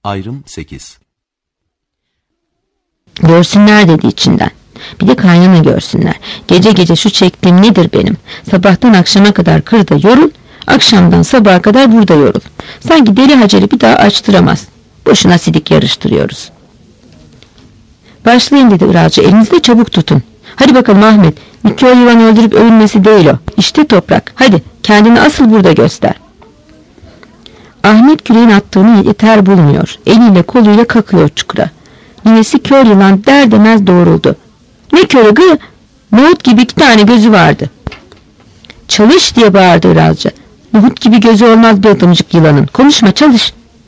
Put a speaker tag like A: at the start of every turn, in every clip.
A: Ayrım 8.
B: Görsünler dedi içinden. Bir de kaynana görsünler. Gece gece şu çektiğim nedir benim? Sabahtan akşama kadar kırda yorul, akşamdan sabaha kadar burada yorul. Sanki deli Hacer'i bir daha açtıramaz. Boşuna sidik yarıştırıyoruz. Başlayın dedi Iralcı, elinizde çabuk tutun. Hadi bakalım Ahmet, bir köy yılan öldürüp ölünmesi değil o. İşte toprak, hadi kendini asıl burada göster. Ahmet küreğin attığını yeter bulmuyor. Eliyle koluyla kakıyor çukura. Ninesi kör yılan der demez doğruldu. Ne körü gı? Nohut gibi 2 tane gözü vardı. Çalış diye bağırdı Iralcı. Nohut gibi gözü olmaz bir adamcık yılanın. Konuşma, çalış.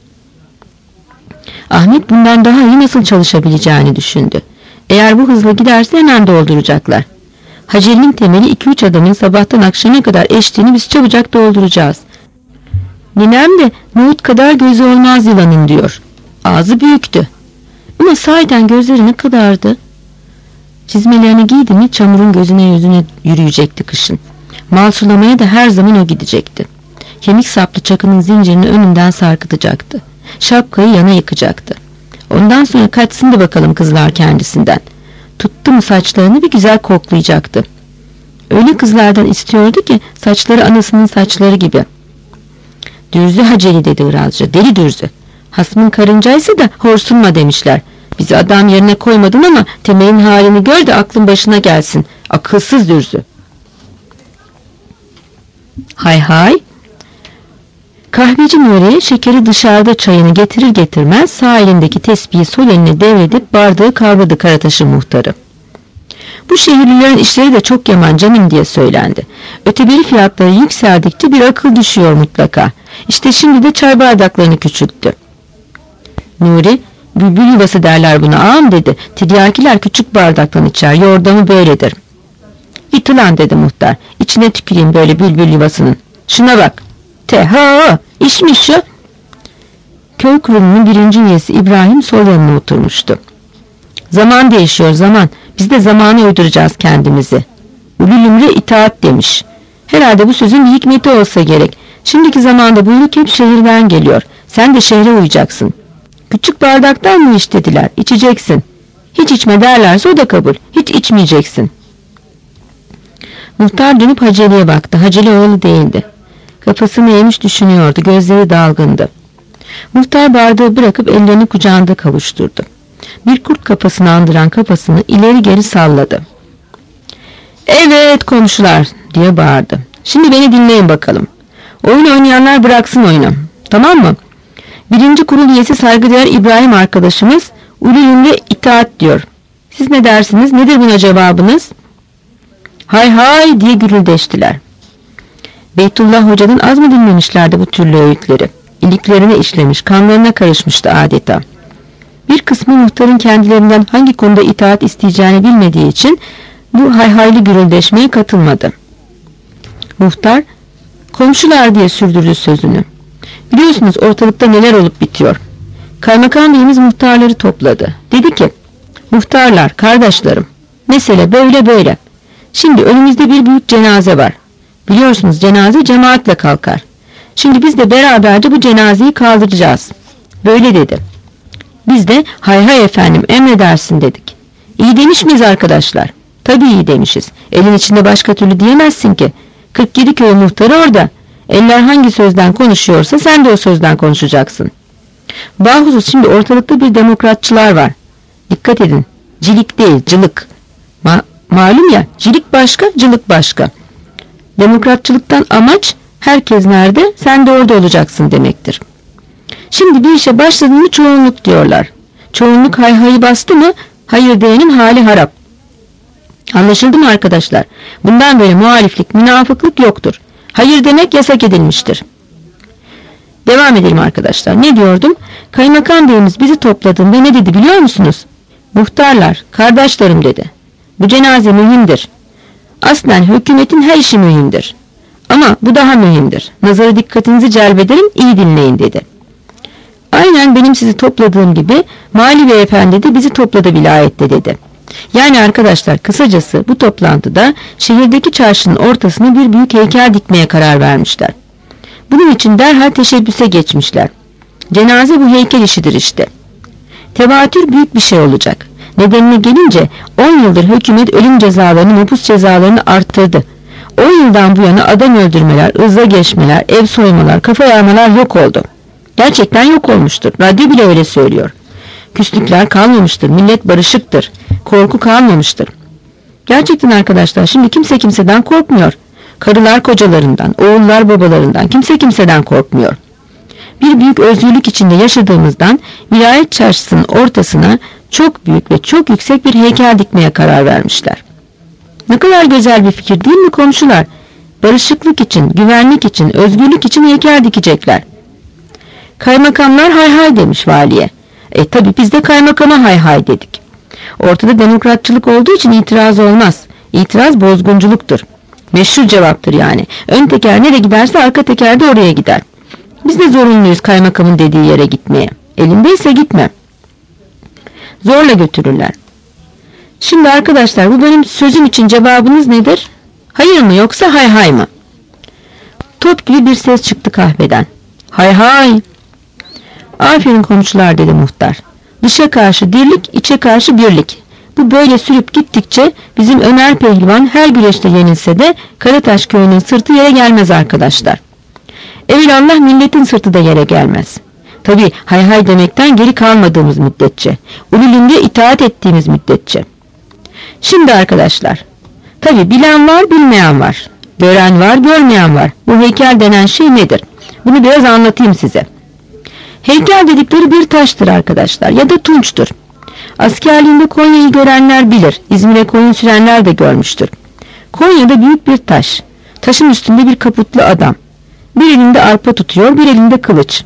B: Ahmet bundan daha iyi nasıl çalışabileceğini düşündü. Eğer bu hızla giderse hemen dolduracaklar. Hacer'in temeli 2-3 adamın sabahtan akşama kadar eştiğini biz çabucak dolduracağız. Ninem de nohut kadar gözü olmaz yılanın diyor. Ağzı büyüktü. Ama sahiden gözleri ne kadardı? Çizmelerini giydi mi çamurun gözüne yüzüne yürüyecekti kışın. Mal sulamaya da her zaman o gidecekti. Kemik saplı çakının zincirini önünden sarkıtacaktı. Şapkayı yana yıkacaktı. Ondan sonra kaçsın da bakalım kızlar kendisinden. Tuttu mu saçlarını bir güzel koklayacaktı. Öyle kızlardan istiyordu ki saçları anasının saçları gibi. Dürzü Haceli dedi Iralcı, deli dürzü. Hasmın karıncaysa da horsunma demişler. Bizi adam yerine koymadın ama temelin halini gör de aklın başına gelsin. Akılsız dürzü. Hay hay. Kahveci Nuriye şekeri dışarıda çayını getirir getirmez sağ elindeki tespihi sol eline devredip bardağı kavradı Karataş'ın muhtarı. Bu şehirlilerin işleri de çok yaman canım diye söylendi. Öteberi fiyatları yükseldikçe bir akıl düşüyor mutlaka. İşte şimdi de çay bardaklarını küçülttü. Nuri, bülbül yuvası derler buna ağam dedi. Tiryakiler küçük bardaktan içer, yordamı böyledir. İt ulan dedi muhtar, içine tüküreyim böyle bülbül yuvasının. Şuna bak. Teha, içmiş şu. Köy kurulunun 1. üyesi İbrahim sol yanına oturmuştu. Zaman değişiyor zaman. Biz de zamana uyduracağız kendimizi. Ululümre itaat demiş. Herhalde bu sözün bir hikmeti olsa gerek. Şimdiki zamanda buyruk hep şehirden geliyor. Sen de şehre uyacaksın. Küçük bardaktan mı iç dediler. İçeceksin. Hiç içme derlerse o da kabul. Hiç içmeyeceksin. Muhtar dönüp Haceli'ye baktı. Haceli oğlu değildi. Kafasını eğmiş düşünüyordu. Gözleri dalgındı. Muhtar bardağı bırakıp ellerini kucağında kavuşturdu. Bir kurt kafasını andıran kafasını ileri geri salladı. Evet komşular diye bağırdı. Şimdi beni dinleyin bakalım. Oyun oynayanlar bıraksın oyunu. Tamam mı? 1. kurul üyesi saygıdeğer İbrahim arkadaşımız ululümle itaat diyor. Siz ne dersiniz? Nedir buna cevabınız? Hay hay diye gürüldeştiler. Beytullah Hoca'nın az mı dinlemişlerdi bu türlü öğütleri? İliklerine işlemiş, kanlarına karışmıştı adeta. Bir kısmı muhtarın kendilerinden hangi konuda itaat isteyeceğini bilmediği için bu hayhaylı gürüldeşmeye katılmadı. Muhtar, komşular diye sürdürdü sözünü. Biliyorsunuz ortalıkta neler olup bitiyor. Kaymakam beyimiz muhtarları topladı. Dedi ki, muhtarlar, kardeşlerim, mesele böyle böyle. Şimdi önümüzde bir büyük cenaze var. Biliyorsunuz cenaze cemaatle kalkar. Şimdi biz de beraberce bu cenazeyi kaldıracağız. Böyle dedi. Biz de hay hay efendim emredersin dedik. İyi demiş miyiz arkadaşlar? Tabii iyi demişiz. Elin içinde başka türlü diyemezsin ki. 47 köy muhtarı orada. Eller hangi sözden konuşuyorsa sen de o sözden konuşacaksın. Bahusus şimdi ortalıkta bir demokratçılar var. Dikkat edin. Cilik değil, cılık. Malum ya, cilik başka, cılık başka. Demokratçılıktan amaç herkes nerede, sen de orada olacaksın demektir. Şimdi bir işe başladın mı çoğunluk diyorlar. Çoğunluk hayhayı bastı mı hayır diyenin hali harap. Anlaşıldı mı arkadaşlar? Bundan böyle muhaliflik, münafıklık yoktur. Hayır demek yasak edilmiştir. Devam edelim arkadaşlar. Ne diyordum? Kaymakam beyimiz bizi topladığında ne dedi biliyor musunuz? Muhtarlar, kardeşlerim dedi. Bu cenaze mühimdir. Aslen hükümetin her işi mühimdir. Ama bu daha mühimdir. Nazara dikkatinizi celbederim, iyi dinleyin dedi. Aynen benim sizi topladığım gibi Mali Beyefendi de bizi topladı vilayette dedi. Yani arkadaşlar kısacası bu toplantıda şehirdeki çarşının ortasına bir büyük heykel dikmeye karar vermişler. Bunun için derhal teşebbüse geçmişler. Cenaze bu heykel işidir işte. Tevatür büyük bir şey olacak. Nedenine gelince 10 yıldır hükümet ölüm cezalarını, mahpus cezalarını arttırdı. 10 yıldan bu yana adam öldürmeler, ızla geçmeler, ev soymalar, kafa yarmalar yok oldu. Gerçekten yok olmuştur. Radyo bile öyle söylüyor. Küslükler kalmamıştır. Millet barışıktır. Korku kalmamıştır. Gerçekten arkadaşlar, şimdi kimse kimseden korkmuyor. Karılar kocalarından, oğullar babalarından, kimse kimseden korkmuyor. Bir büyük özgürlük içinde yaşadığımızdan vilayet çarşısının ortasına çok büyük ve çok yüksek bir heykel dikmeye karar vermişler. Ne kadar güzel bir fikir değil mi komşular? Barışıklık için, güvenlik için, özgürlük için heykel dikecekler. Kaymakamlar hay hay demiş valiye. Tabi biz de kaymakama hay hay dedik. Ortada demokratçılık olduğu için itiraz olmaz. İtiraz bozgunculuktur. Meşru cevaptır yani. Ön teker nereye giderse arka teker de oraya gider. Biz de zorunluyuz kaymakamın dediği yere gitmeye. Elindeyse gitme. Zorla götürürler. Şimdi arkadaşlar, bu benim sözüm için cevabınız nedir? Hayır mı yoksa hay hay mı? Top gibi bir ses çıktı kahveden. Hay hay. Aferin komşular dedi muhtar. Dışa karşı dirlik, içe karşı birlik. Bu böyle sürüp gittikçe bizim Ömer Pehlivan her güreşte yenilse de Karataş köyünün sırtı yere gelmez arkadaşlar. Evelallah milletin sırtı da yere gelmez. Tabi hay hay demekten geri kalmadığımız müddetçe, ululünde itaat ettiğimiz müddetçe. Şimdi arkadaşlar, tabi bilen var, bilmeyen var. Gören var, görmeyen var. Bu heykel denen şey nedir? Bunu biraz anlatayım size. Heykel dedikleri bir taştır arkadaşlar, ya da tunçtur. Askerliğinde Konya'yı görenler bilir. İzmir'e koyun sürenler de görmüştür. Konya'da büyük bir taş. Taşın üstünde bir kaputlu adam. Bir elinde arpa tutuyor, bir elinde kılıç.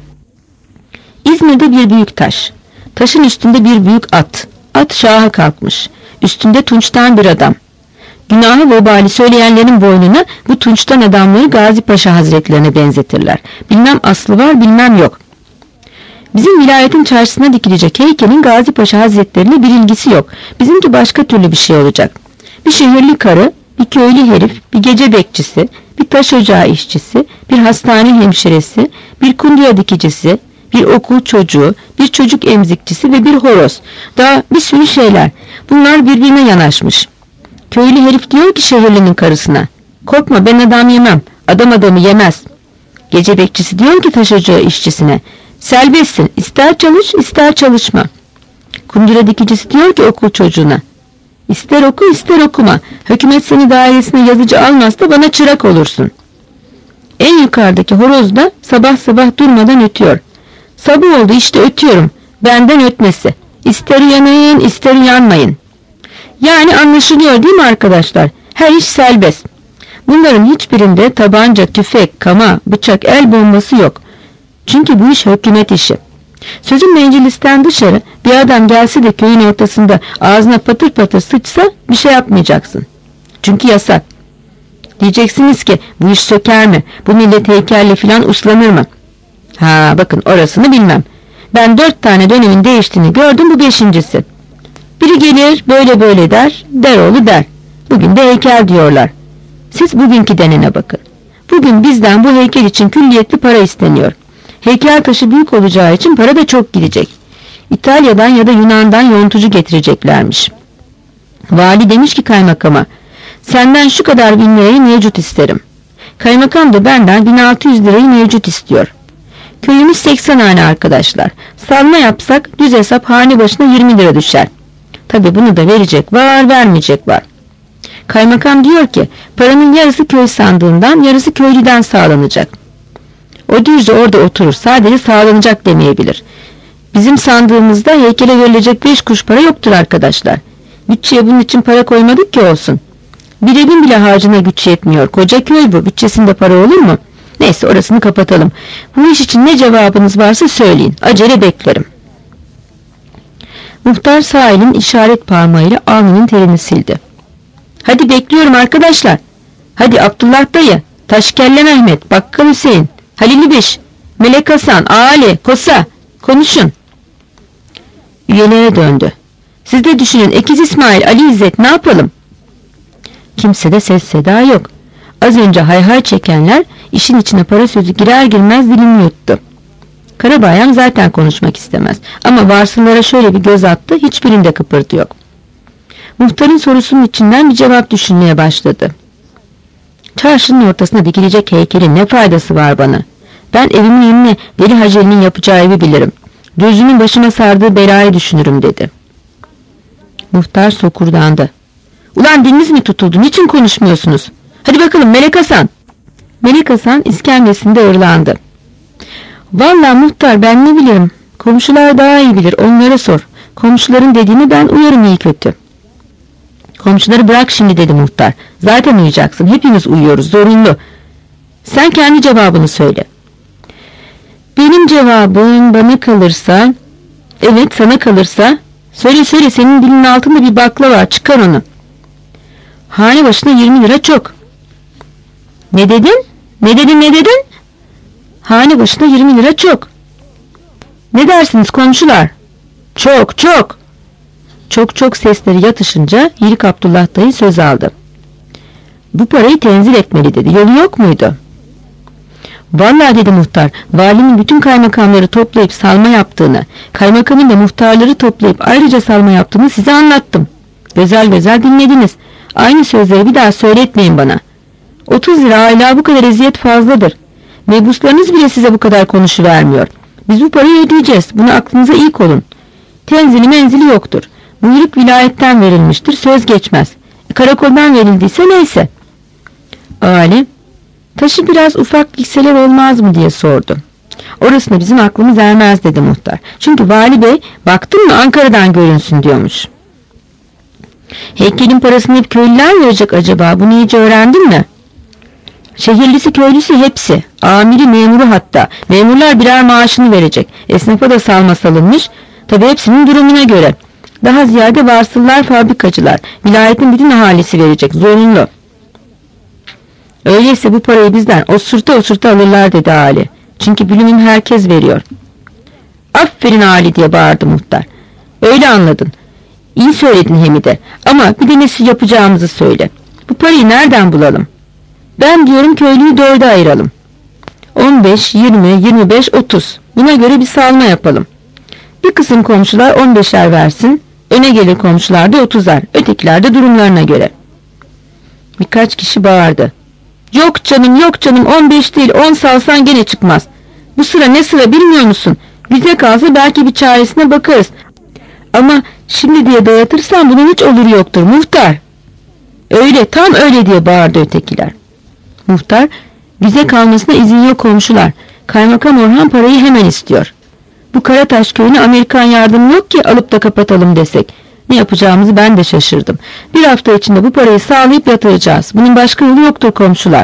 B: İzmir'de bir büyük taş. Taşın üstünde bir büyük at. At şaha kalkmış. Üstünde tunçtan bir adam. Günahı vebali söyleyenlerin boynuna bu tunçtan adamları Gazi Paşa Hazretlerine benzetirler. Bilmem aslı var, bilmem yok. Bizim vilayetin çarşısına dikilecek heykelin Gazi Paşa Hazretlerine bir ilgisi yok. Bizimki başka türlü bir şey olacak. Bir şehirli karı, bir köylü herif, bir gece bekçisi, bir taş ocağı işçisi, bir hastane hemşiresi, bir kunduya dikicisi, bir okul çocuğu, bir çocuk emzikçisi ve bir horoz. Daha bir sürü şeyler. Bunlar birbirine yanaşmış. Köylü herif diyor ki şehirlinin karısına, korkma ben adam yemem, adam adamı yemez. Gece bekçisi diyor ki taş ocağı işçisine, serbestsin, ister çalış ister çalışma. Kundura dikicisi diyor ki okul çocuğuna, ister oku ister okuma, hükümet seni dairesine yazıcı almazsa bana çırak olursun. En yukarıdaki horoz da sabah sabah durmadan ötüyor. Sabah oldu işte ötüyorum, benden ötmesi. İster uyanayın ister uyanmayın. Yani anlaşılıyor değil mi arkadaşlar? Her iş serbest. Bunların hiçbirinde tabanca, tüfek, kama, bıçak, el bombası yok. Çünkü bu iş hükümet işi. Sözün meclisten dışarı bir adam gelse de köyün ortasında ağzına patır patır sıçsa bir şey yapmayacaksın. Çünkü yasak. Diyeceksiniz ki bu iş söker mi? Bu millet heykelle filan uslanır mı? Ha bakın orasını bilmem. Ben 4 tane dönemin değiştiğini gördüm, bu 5.'si. Biri gelir böyle böyle der, deroğlu der. Bugün de heykel diyorlar. Siz bugünkü denene bakın. Bugün bizden bu heykel için külliyetli para isteniyor. Heykel taşı büyük olacağı için para da çok gidecek. İtalya'dan ya da Yunan'dan yontucu getireceklermiş. Vali demiş ki kaymakama, senden şu kadar 1000 lirayı mevcut isterim. Kaymakam da benden 1600 lirayı mevcut istiyor. Köyümüz 80 hane arkadaşlar. Salma yapsak düz hesap hane başına 20 lira düşer. Tabi bunu da verecek var, vermeyecek var. Kaymakam diyor ki paranın yarısı köy sandığından, yarısı köylüden sağlanacak. O düzce orada oturur, sadece sağlanacak demeyebilir. Bizim sandığımızda heykele verilecek 5 kuruş para yoktur arkadaşlar. Bütçeye bunun için para koymadık ki olsun. Bir evin bile harcına güç yetmiyor. Koca köy bu, bütçesinde para olur mu? Neyse orasını kapatalım. Bu iş için ne cevabınız varsa söyleyin. Acele beklerim. Muhtar sağ elin işaret parmağıyla alnının terini sildi. Hadi bekliyorum arkadaşlar. Hadi Abdullah dayı, Taşkelle Mehmet, Bakkal Hüseyin, Halil İbiş, Melek Hasan, Ali, Kosa, konuşun. Üyelere döndü. Siz de düşünün, Ekiz İsmail, Ali İzzet ne yapalım? Kimsede ses seda yok. Az önce hay hay çekenler işin içine para sözü girer girmez dilini yuttu. Karabayram zaten konuşmak istemez. Ama varsıllara şöyle bir göz attı, hiçbirinde kıpırtı yok. Muhtarın sorusunun içinden bir cevap düşünmeye başladı. Çarşının ortasına dikilecek heykelin ne faydası var bana? Ben evimin önüne Veli Haceli'nin yapacağı evi bilirim. Gözünün başıma sardığı belayı düşünürüm dedi. Muhtar sokurdandı. Ulan diliniz mi tutuldu? Niçin konuşmuyorsunuz? Hadi bakalım Melek Hasan. Melek Hasan iskemlesinde ırlandı. Vallahi muhtar ben ne bilirim? Komşular daha iyi bilir, onlara sor. Komşuların dediğini ben uyarım iyi kötü. Komşuları bırak şimdi dedi muhtar. Zaten uyuyacaksın, hepimiz uyuyoruz, zorunlu. Sen kendi cevabını söyle. Benim cevabım bana kalırsa, evet sana kalırsa, söyle senin dilinin altında bir bakla var, çıkar onu. Hane başına 20 lira çok. Ne dedin? Ne dedin? Hane başına 20 lira çok. Ne dersiniz komşular? Çok. Çok sesleri yatışınca Yirik Abdullah dayı söz aldı. Bu parayı tenzil etmeli dedi. Yolu yok muydu? Vallahi dedi muhtar, valinin bütün kaymakamları toplayıp salma yaptığını, kaymakamın da muhtarları toplayıp ayrıca salma yaptığını size anlattım. Güzel dinlediniz. Aynı sözleri bir daha söyletmeyin bana. 30 lira hala bu kadar eziyet fazladır. Mebuslarınız bile size bu kadar konuşuvermiyor. Biz bu parayı ödeyeceğiz. Bunu aklınıza iyi koyun. Tenzili menzili yoktur. Buyruk vilayetten verilmiştir. Söz geçmez. Karakoldan verildiyse neyse. Ali, taşı biraz ufak gitseler olmaz mı diye sordu. Orasına bizim aklımız ermez dedi muhtar. Çünkü vali bey baktın mı Ankara'dan görünsün diyormuş. Heykelin parasını hep köylüler verecek acaba? Bunu iyice öğrendin mi? Şehirlisi köylüsü hepsi. Amiri memuru hatta. Memurlar birer maaşını verecek. Esnafa da salma salınmış. Tabi hepsinin durumuna göre. Daha ziyade varsıllar, fabrikacılar. Vilayetin bütün ahalisi verecek. Zorunlu. Öyleyse bu parayı bizden osurta alırlar dedi Ali. Çünkü bölümün herkes veriyor. Aferin Ali diye bağırdı muhtar. Öyle anladın. İyi söyledin Hemide. Ama bir de nesi yapacağımızı söyle. Bu parayı nereden bulalım? Ben diyorum köylüyü 4'e ayıralım. 15, 20, 25, 30. Buna göre bir salma yapalım. Bir kısım komşular 15'er versin. Öne gelir komşular da 30'ar. Ötekiler de durumlarına göre. Birkaç kişi bağırdı. Yok canım 15 değil 10 salsan gene çıkmaz. Bu sıra ne sıra bilmiyor musun? Bize kalsa belki bir çaresine bakarız. Ama şimdi diye dayatırsan bunun hiç oluru yoktur muhtar. Öyle tam öyle diye bağırdı ötekiler. Muhtar, bize kalmasına izin yok komşular. Kaymakam Orhan parayı hemen istiyor. Bu Karataş köyüne Amerikan yardımı yok ki alıp da kapatalım desek. Ne yapacağımızı ben de şaşırdım. Bir hafta içinde bu parayı sağlayıp yatıracağız. Bunun başka yolu yoktur komşular.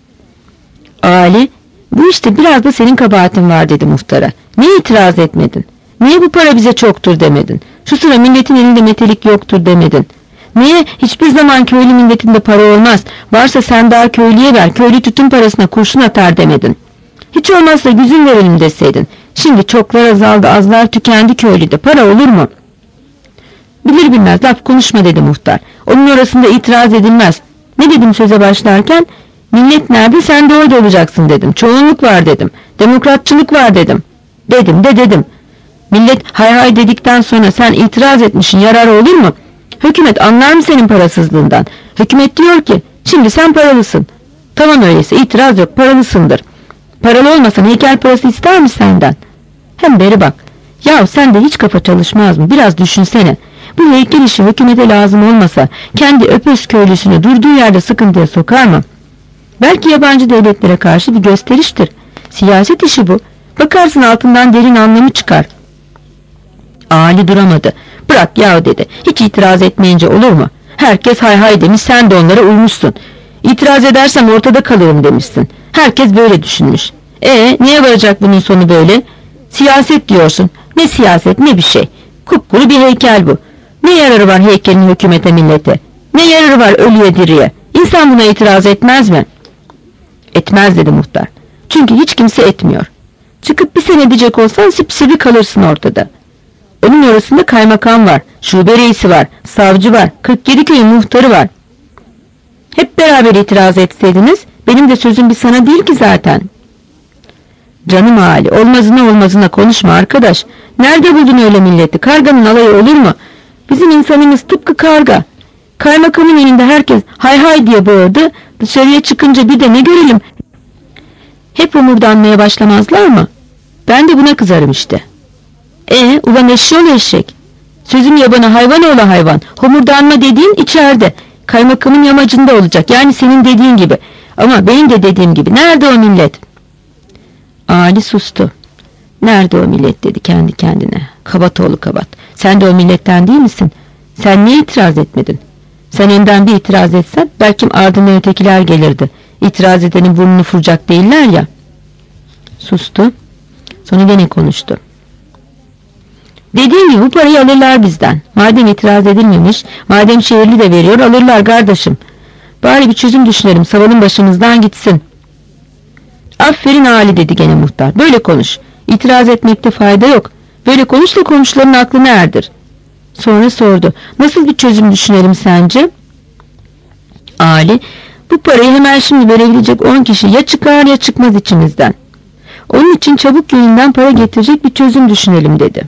B: Ali, bu işte biraz da senin kabahatin var dedi muhtara. Niye itiraz etmedin? Niye bu para bize çoktur demedin? Şu sıra milletin elinde metelik yoktur demedin? Niye hiçbir zaman köylü milletinde para olmaz? Varsa sen daha köylüye ver, köylü tütün parasına kurşun atar demedin? Hiç olmazsa güzün verelim deseydin. Şimdi çoklar azaldı, azlar tükendi köylüde. Para olur mu? Bilir bilmez laf konuşma dedi muhtar. Onun orasında itiraz edilmez. Ne dedim söze başlarken? Millet nerede sen de orada olacaksın dedim. Çoğunluk var dedim. Demokratçılık var dedim. Dedim. Millet hay dedikten sonra sen itiraz etmişsin, yararı olur mu? Hükümet anlar mı senin parasızlığından? Hükümet diyor ki şimdi sen paralısın. Tamam öyleyse itiraz yok, paralısındır. Paralı olmasan heykel parası ister mi senden? Hem beri bak. Ya sen de hiç kafa çalışmaz mı? Biraz düşünsene. Bu heykel işi hükümete lazım olmasa kendi öpöz köylüsünü durduğu yerde sıkıntıya sokar mı? Belki yabancı devletlere karşı bir gösteriştir. Siyaset işi bu. Bakarsın altından derin anlamı çıkar. Ali duramadı. Bırak ya dedi. Hiç itiraz etmeyince olur mu? Herkes hay demiş, sen de onlara uymuşsun. İtiraz edersem ortada kalırım demişsin. Herkes böyle düşünmüş. Niye varacak bunun sonu böyle? Siyaset diyorsun. Ne siyaset ne bir şey. Kupkuru bir heykel bu. Ne yararı var heykelin hükümete millete? Ne yararı var ölüye diriye? İnsan buna itiraz etmez mi? Etmez dedi muhtar. Çünkü hiç kimse etmiyor. Çıkıp bir sene diyecek olsan sipsiri kalırsın ortada. Onun orasında kaymakam var, şube reisi var, savcı var, 47 köyün muhtarı var. Hep beraber itiraz etseydiniz, benim de sözüm bir sana değil ki zaten. Canım Ali, olmazına konuşma arkadaş. Nerede buldun öyle milleti? Karganın alayı olur mu? Bizim insanımız tıpkı karga. Kaymakamın önünde herkes hay hay diye bağırdı. Dışarıya çıkınca bir de ne görelim? Hep homurdanmaya başlamazlar mı? Ben de buna kızarım işte. Ulan eşşoğlu eşek. Sözüm yabana, hayvan oğlu hayvan. Homurdanma dediğin içeride. Kaymakamın yamacında olacak. Yani senin dediğin gibi. Ama benim de dediğim gibi. Nerede o millet? Ali sustu. Nerede o millet dedi kendi kendine. Kabat oğlu kabat. Sen de o milletten değil misin? Sen niye itiraz etmedin? Sen önden bir itiraz etsen belki ardından ötekiler gelirdi. İtiraz edenin burnunu vuracak değiller ya. Sustu. Sonra gene konuştu. Dediğim gibi bu parayı alırlar bizden. Madem itiraz edilmemiş, madem şehirli de veriyor, alırlar kardeşim. Bari bir çözüm düşünelim, savalın başımızdan gitsin. Aferin Ali dedi gene muhtar. Böyle konuş. İtiraz etmekte fayda yok. Böyle konuş da komşuların aklını erdir. Sonra sordu. Nasıl bir çözüm düşünelim sence? Ali, bu parayı hemen şimdi verebilecek 10 kişi ya çıkar ya çıkmaz içimizden. Onun için çabuk yönünden para getirecek bir çözüm düşünelim dedi.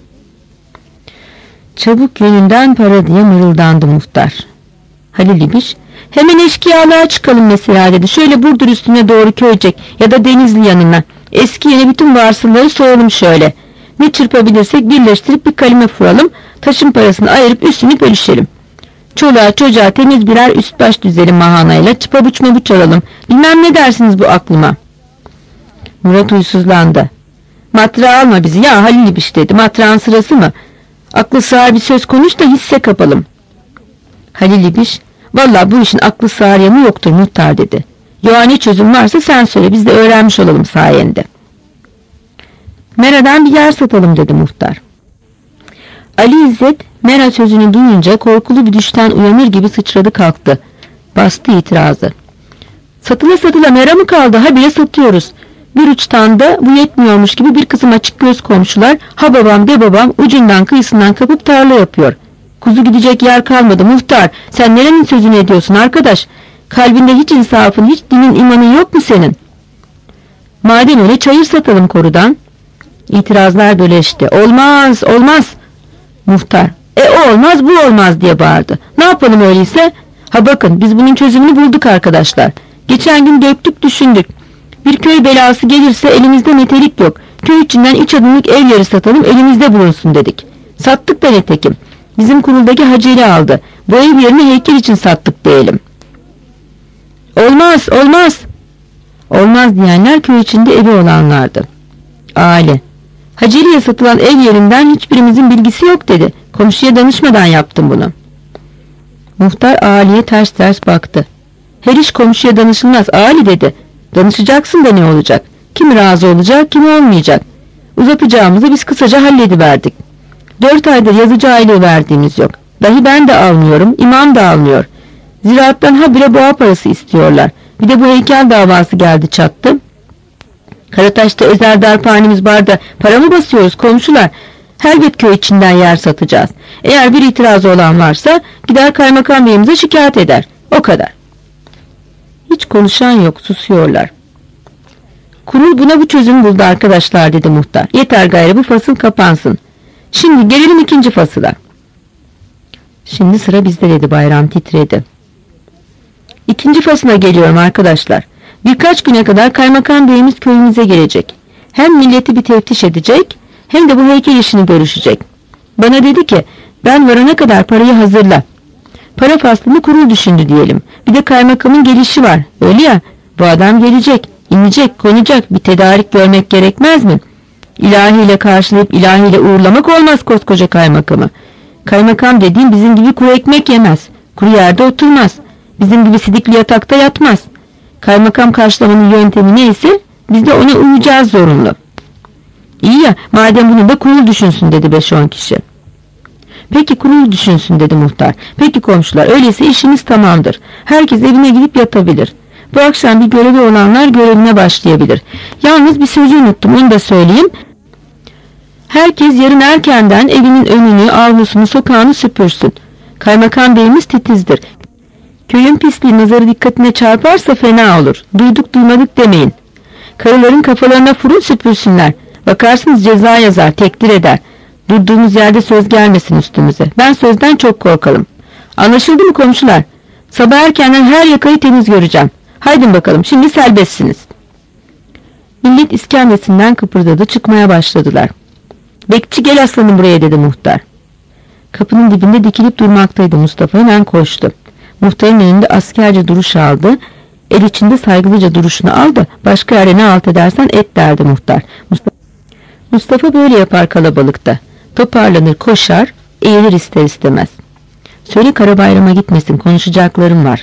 B: Çabuk yönünden para diye mırıldandı muhtar. Halil İbiş, hemen eşkıyalığa çıkalım mesela dedi. Şöyle Burdur üstüne doğru Köycek ya da Denizli yanına. Eski yeni bütün varsılları soyalım şöyle. Ne çırpabilirsek birleştirip bir kalime vuralım. Taşın parasını ayırıp üstünü bölüşelim. Çoluğa çocuğa temiz birer üst baş düzelim mahanayla. Çıpabuç mabuç alalım. Bilmem ne dersiniz bu aklıma. Murat huysuzlandı. Matrağı alma bizi ya Halil İbiş dedi. Matrağın sırası mı? Aklı sığar bir söz konuş da hisse kapalım. Halil İbiş, vallahi bu işin aklı sığar yanı yoktur muhtar dedi. Ya ne çözüm varsa sen söyle, biz de öğrenmiş olalım sayende. Mera'dan bir yer satalım dedi muhtar. Ali İzzet Mera sözünü duyunca korkulu bir düşten uyanır gibi sıçradı kalktı. Bastı itirazı. Satıla Mera mı kaldı, habire satıyoruz. Bir uçtan da bu yetmiyormuş gibi bir kısım açık göz komşular ha babam de babam ucundan kıyısından kapıp tarla yapıyor. Kuzu gidecek yer kalmadı muhtar. Sen nerenin sözünü ediyorsun arkadaş? Kalbinde hiç insafın, hiç dinin imanın yok mu senin? Madem öyle çayır satalım korudan. İtirazlar böleşti. Olmaz. Muhtar. O olmaz bu olmaz diye bağırdı. Ne yapalım öyleyse? Ha bakın biz bunun çözümünü bulduk arkadaşlar. Geçen gün döktük düşündük. Bir köy belası gelirse elimizde metelik yok. Köy içinden 3 adımlık ev yeri satalım elimizde bulunsun dedik. Sattık da netekim. Bizim kuruldaki Haceli aldı. Bu ev yerini heykel için sattık diyelim. Olmaz diyenler köy içinde evi olanlardı. Aile. Haceli'ye satılan ev yerinden hiçbirimizin bilgisi yok dedi. Komşuya danışmadan yaptım bunu. Muhtar Ali'ye ters baktı. Her iş komşuya danışılmaz Ali dedi. Danışacaksın da ne olacak? Kimi razı olacak, kimi olmayacak. Uzatacağımızı biz kısaca hallediverdik. 4 aydır yazıcı aile verdiğimiz yok. Dahi ben de almıyorum, imam da almıyor. Ziraattan habire boğa parası istiyorlar. Bir de bu heykel davası geldi çattı. Karataş'ta özel darphanemiz var da para mı basıyoruz komşular? Elbet köy içinden yer satacağız. Eğer bir itirazı olan varsa gider kaymakam beyimize şikayet eder. O kadar. Hiç konuşan yok, susuyorlar. Kurul buna bu çözüm buldu arkadaşlar dedi muhtar. Yeter gayrı bu fasıl kapansın. Şimdi gelelim ikinci fasıla. Şimdi sıra bizde dedi Bayram titredi. İkinci fasına geliyorum arkadaşlar. Birkaç güne kadar kaymakam beyimiz köyümüze gelecek. Hem milleti bir teftiş edecek hem de bu heykel işini görüşecek. Bana dedi ki ben varana kadar parayı hazırla. Para faslını kurul düşündü diyelim. Bir de kaymakamın gelişi var. Öyle ya, bu adam gelecek, inecek, konacak, bir tedarik görmek gerekmez mi? İlahiyle karşılayıp ilahiyle uğurlamak olmaz koskoca kaymakamı. Kaymakam dediğim bizim gibi kuru ekmek yemez. Kuru yerde oturmaz. Bizim gibi sidikli yatakta yatmaz. Kaymakam karşılamanın yöntemi neyse biz de ona uyacağız zorunlu. İyi ya, madem bunu da kurul düşünsün dedi 5-10 kişi. Peki kurul düşünsün dedi muhtar. Peki komşular, öyleyse işimiz tamamdır. Herkes evine gidip yatabilir. Bu akşam bir görevi olanlar görevine başlayabilir. Yalnız bir sözü unuttum, onu da söyleyeyim. Herkes yarın erkenden evinin önünü, avlusunu, sokağını süpürsün. Kaymakam beyimiz titizdir. Köyün pisliği nazarı dikkatine çarparsa fena olur. Duyduk duymadık demeyin. Karıların kafalarına fırın süpürsünler. Bakarsınız ceza yazar, tekdir eder. Durduğumuz yerde söz gelmesin üstümüze. Ben sözden çok korkarım. Anlaşıldı mı komşular? Sabah erkenden her yakayı temiz göreceğim. Haydin bakalım, şimdi serbestsiniz. Millet iskemlesinden kıpırdadı, çıkmaya başladılar. Bekçi gel aslanım buraya dedi muhtar. Kapının dibinde dikilip durmaktaydı Mustafa, hemen koştu. Muhtarın önünde askerce duruş aldı. El içinde saygılıca duruşunu al da başka yere ne alt edersen et derdi muhtar. Mustafa böyle yapar kalabalıkta. Toparlanır, koşar, eğilir ister istemez. Söyle Karabayram'a gitmesin, konuşacaklarım var.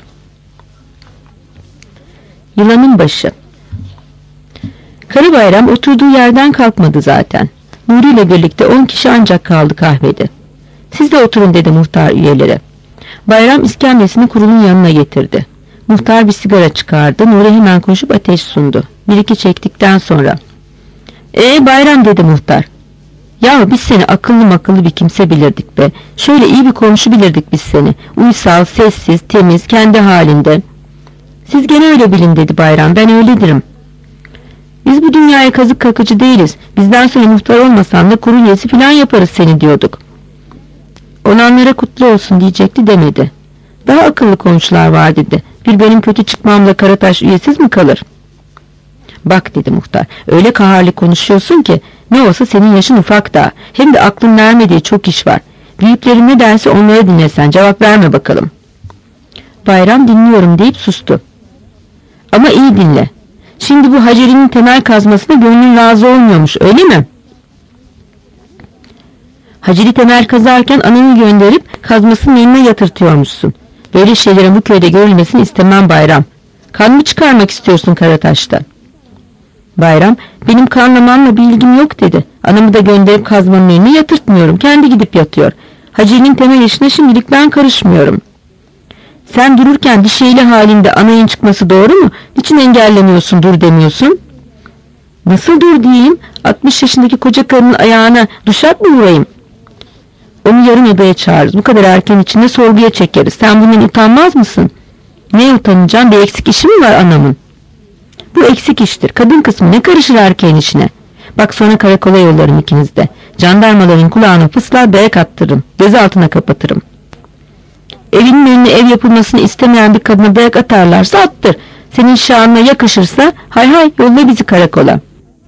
B: Yılanın başı. Karabayram oturduğu yerden kalkmadı zaten. Nuri ile birlikte 10 kişi ancak kaldı kahvede. Siz de oturun dedi muhtar üyelere. Bayram iskemlesini kurulun yanına getirdi. Muhtar bir sigara çıkardı. Nuri hemen koşup ateş sundu. Bir iki çektikten sonra. Bayram dedi muhtar. Ya biz seni akıllı bir kimse bilirdik be. Şöyle iyi bir komşu bilirdik biz seni. Uysal, sessiz, temiz, kendi halinde. Siz gene öyle bilin dedi Bayram. Ben öyledirim. Biz bu dünyaya kazık kakıcı değiliz. Bizden sonra muhtar olmasan da kurul üyesi falan yaparız seni diyorduk. Olanlara kutlu olsun diyecekti demedi. Daha akıllı komşular var dedi. Bir benim kötü çıkmamla Karataş üyesiz mi kalır? Bak dedi muhtar. Öyle kaharlı konuşuyorsun ki ne olsa senin yaşın ufak daha. Hem de aklın vermediği çok iş var. Büyüklerin ne derse onları dinlesen, cevap verme bakalım. Bayram dinliyorum deyip sustu. Ama iyi dinle. Şimdi bu Hacer'in temel kazmasına gönlün razı olmuyormuş, öyle mi? Hacer'i temel kazarken ananı gönderip kazmasının eline yatırtıyormuşsun. Böyle şeylerin bu köyde görülmesini istemem Bayram. Kan mı çıkarmak istiyorsun Karataş'ta? Bayram, benim kanlamanla bir ilgim yok dedi. Anamı da gönderip kazmanın eline yatırtmıyorum. Kendi gidip yatıyor. Hacer'in temel işine şimdilik ben karışmıyorum. Sen dururken bir şeyli halinde anayın çıkması doğru mu? Niçin engellemiyorsun, dur demiyorsun? Nasıl dur diyeyim? 60 yaşındaki koca karının ayağına duşak mı vurayım? Onu yarın odaya çağırırız. Bu kadar erken içinde sorguya çekeriz. Sen bundan utanmaz mısın? Ne utanacağım? Bir eksik işi mi var anamın? Bu eksik iştir. Kadın kısmı ne karışır erkeğin işine? Bak sonra karakola yollarım ikiniz de. Jandarmaların kulağına fıslar dayak attırırım. Gözaltına kapatırım. Evinin önüne ev yapılmasını istemeyen bir kadına dayak atarlarsa attır. Senin şanına yakışırsa hay hay yolla bizi karakola.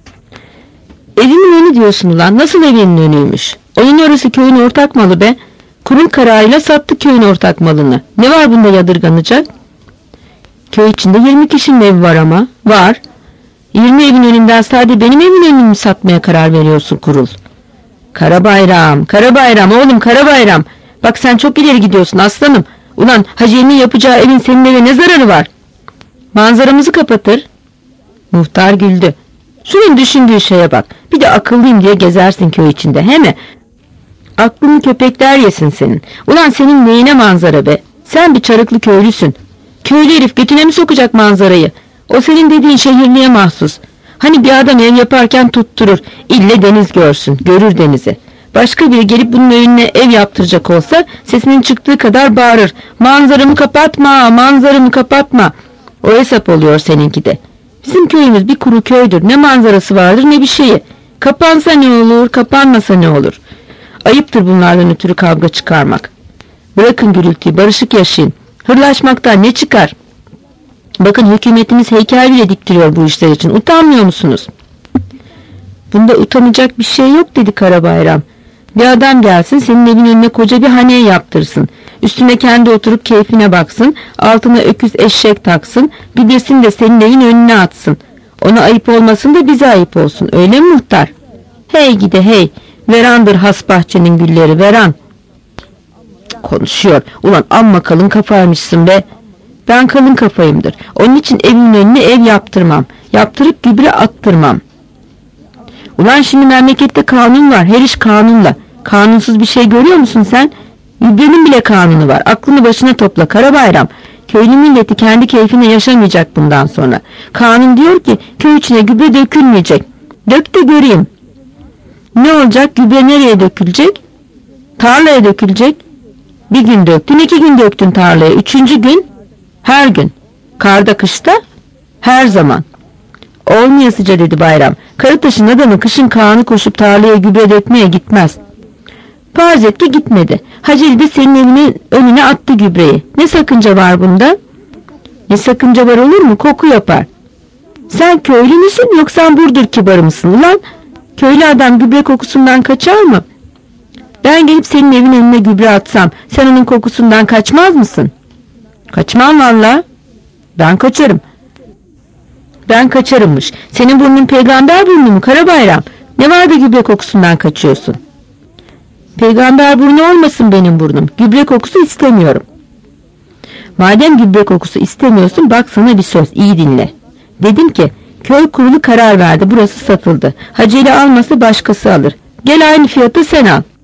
B: Evimin önü diyorsun ulan. Nasıl evinin önüymüş? Onun orası köyün ortak malı be. Kurul kararıyla sattı köyün ortak malını. Ne var bunda yadırganacak? Köy içinde 20 kişinin evi var ama. Var. 20 evin önünden sadece benim evimin önünü satmaya karar veriyorsun kurul. Karabayram, Karabayram oğlum Karabayram. Bak sen çok ileri gidiyorsun aslanım. Ulan Hacer'in yapacağı evin senin eve ne zararı var? Manzaramızı kapatır. Muhtar güldü. Şunun düşündüğü şeye bak. Bir de akıllıyım diye gezersin köy içinde he mi? Aklını köpekler yesin senin. Ulan senin neyine manzara be? Sen bir çarıklı köylüsün. Köylü herif götüne mi sokacak manzarayı? O senin dediğin şehirliye mahsus. Hani bir adam ev yaparken tutturur. İlle deniz görsün. Görür denizi. Başka biri gelip bunun önüne ev yaptıracak olsa sesinin çıktığı kadar bağırır. Manzaramı kapatma, manzaramı kapatma. O hesap oluyor seninki de. Bizim köyümüz bir kuru köydür. Ne manzarası vardır ne bir şeyi. Kapansa ne olur, kapanmasa ne olur. Ayıptır bunlardan ötürü kavga çıkarmak. Bırakın gürültüyü, barışık yaşayın. Hırlaşmaktan ne çıkar? Bakın hükümetimiz heykel bile diktiriyor bu işler için. Utanmıyor musunuz? Bunda utanacak bir şey yok dedi Karabayram. Bir adam gelsin senin evin önüne koca bir hane yaptırsın. Üstüne kendi oturup keyfine baksın. Altına öküz eşek taksın. Bir desin de senin evin önüne atsın. Ona ayıp olmasın da bize ayıp olsun. Öyle mi muhtar? Hey gide hey. Verandır has bahçenin gülleri veran. Konuşuyor. Ulan amma kalın kafaymışsın be. Ben kalın kafayımdır. Onun için evimin önüne ev yaptırmam. Yaptırıp gübre attırmam. Ulan şimdi memlekette kanun var. Her iş kanunla. Kanunsuz bir şey görüyor musun sen? Gübrenin bile kanunu var. Aklını başına topla Karabayram. Köylü milleti kendi keyfine yaşamayacak bundan sonra. Kanun diyor ki köy içine gübre dökülmeyecek. Dök de göreyim. Ne olacak? Gübre nereye dökülecek? Tarlaya dökülecek. Bir gün döktün, 2 gün döktün tarlaya. 3. gün her gün. Karda kışta her zaman. Olmayasıca dedi Bayram. Karataş'ın adamı kışın Kaan'ı koşup tarlaya gübre dökmeye gitmez. Farz et ki gitmedi. Haceli de senin evinin önüne attı gübreyi. Ne sakınca var bunda? Ne sakınca var olur mu? Koku yapar. Sen köylü müsün yoksa Burdur kibarı mısın ulan? Köylü adam gübre kokusundan kaçar mı? Ben gelip senin evin önüne gübre atsam sen onun kokusundan kaçmaz mısın? Kaçmam valla. Ben kaçarım. Ben kaçarımmış. Senin burnun peygamber burnu mu Karabayram? Ne var da gübre kokusundan kaçıyorsun? Peygamber burnu olmasın benim burnum. Gübre kokusu istemiyorum. Madem gübre kokusu istemiyorsun bak sana bir söz iyi dinle. Dedim ki köy kurulu karar verdi burası satıldı. Haceli alması başkası alır. Gel aynı fiyatı sen al.